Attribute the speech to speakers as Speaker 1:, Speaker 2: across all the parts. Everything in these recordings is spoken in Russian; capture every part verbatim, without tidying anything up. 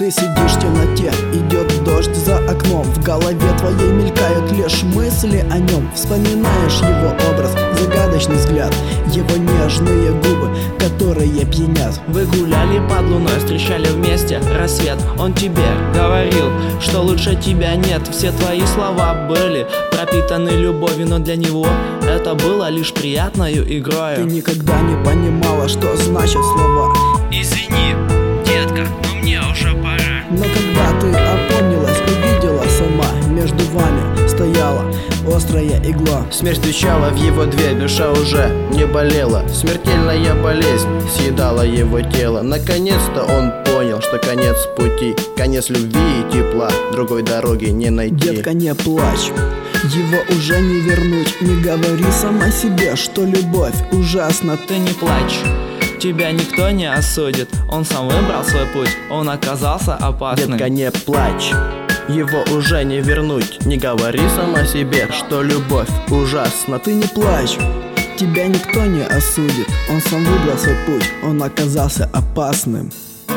Speaker 1: Ты сидишь в темноте, идет дождь за окном. В голове твоей мелькают лишь мысли о нем. Вспоминаешь его образ, загадочный взгляд, его нежные губы, которые пьянят.
Speaker 2: Вы гуляли под луной, встречали вместе рассвет. Он тебе говорил, что лучше тебя нет. Все твои слова были пропитаны любовью, но для него это было лишь приятною игрой.
Speaker 1: Ты никогда не понимала, что значат слова.
Speaker 2: Извини, детка, но мне уже пора.
Speaker 1: Но когда ты опомнилась, увидела сама, между вами стояла острая игла.
Speaker 3: Смерть стучала в его дверь, душа уже не болела. Смертельная болезнь съедала его тело. Наконец-то он понял, что конец пути, конец любви и тепла, другой дороги не найти.
Speaker 1: Детка, не плачь, его уже не вернуть. Не говори сама себе, что любовь ужасна.
Speaker 2: Ты не плачь, тебя никто не осудит. Он сам выбрал свой путь, он оказался опасным.
Speaker 3: Детка, не плачь, его уже не вернуть. Не говори сама себе, что любовь ужасна.
Speaker 1: Ты не плачь, тебя никто не осудит. Он сам выбрал свой путь, он оказался опасным.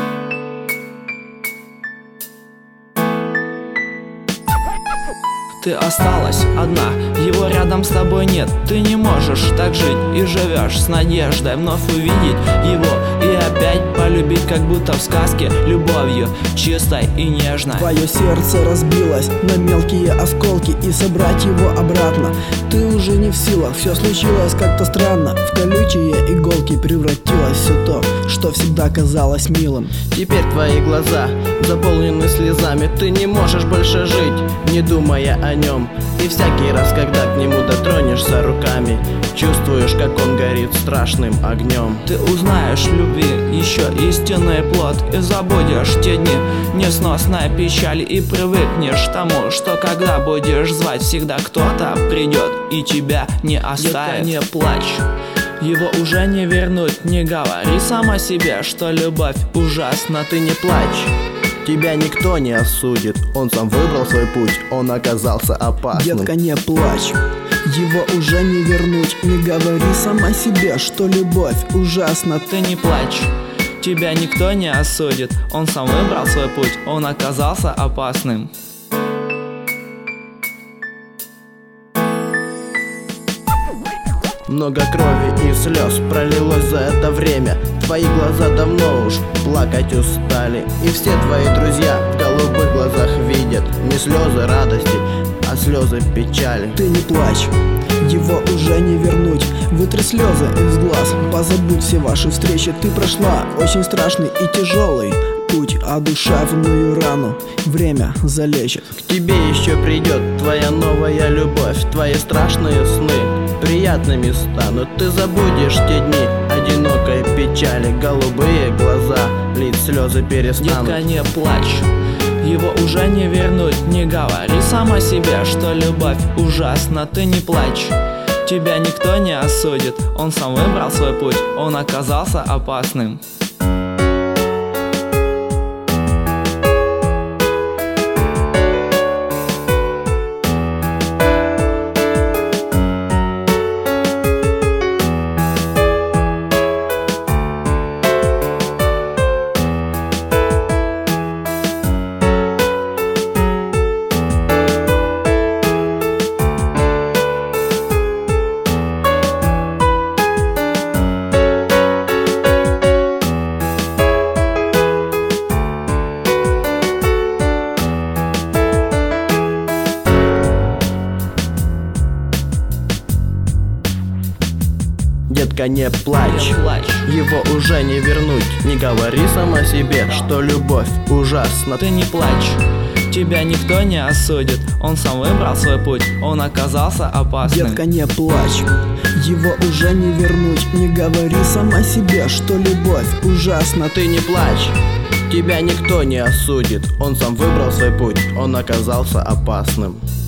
Speaker 2: Ты осталась одна, его рядом с тобой нет. Ты не можешь так жить и живешь с надеждой вновь увидеть его и опять полюбить, как будто в сказке, любовью чистой и нежной.
Speaker 1: Твое сердце разбилось на мелкие осколки, и собрать его обратно ты уже не в силах. Все случилось как-то странно, в колючие иголки превратилось все то, что всегда казалось милым.
Speaker 3: Теперь твои глаза заполнены слезами. Ты не можешь больше жить, не думая о нем. И всякий раз, когда к нему дотронешься руками, чувствуешь, как он горит страшным огнем.
Speaker 2: Ты узнаешь в любви еще истинный плод, и забудешь те дни несносной печали, и привыкнешь к тому, что когда будешь звать, всегда кто-то придет и тебя не оставит.
Speaker 1: Детка, не плачь,
Speaker 2: его уже не вернуть. Не говори сама себе, что любовь ужасна.
Speaker 3: Ты не плачь, тебя никто не осудит. Он сам выбрал свой путь, он оказался опасным.
Speaker 1: Детка, не плачь, его уже не вернуть. Не говори сама себе, что любовь ужасна.
Speaker 2: Ты не плачь, тебя никто не осудит. Он сам выбрал свой путь, он оказался опасным.
Speaker 3: Много крови и слез пролилось за это время. Твои глаза давно уж плакать устали, и все твои друзья в голубых глазах видят не слезы радости, а слезы печали.
Speaker 1: Ты не плачь, его уже не вернуть. Вытри слезы из глаз, позабудь все ваши встречи. Ты прошла очень страшный и тяжелый путь, а душевную рану время залечит.
Speaker 3: К тебе еще придет твоя новая любовь. Твои страшные сны приятными станут. Ты забудешь те дни одинокой печали. Голубые глаза лить слезы перестанут.
Speaker 2: Детка, не плачь, его уже не вернуть. Не говори сама себе, что любовь ужасна. Ты не плачь, тебя никто не осудит. Он сам выбрал свой путь, он оказался опасным.
Speaker 3: Детка, не плачь,
Speaker 2: Не плачь,
Speaker 3: его уже не вернуть. Не говори сама себе, что любовь ужасна.
Speaker 2: ты не плачь, тебя никто не осудит. Он сам выбрал свой путь, он оказался опасным.
Speaker 1: Детка, не плачь, его уже не вернуть. Не говори сама себе, что любовь ужасна.
Speaker 3: Ты не плачь, тебя никто не осудит. Он сам выбрал свой путь, он оказался опасным.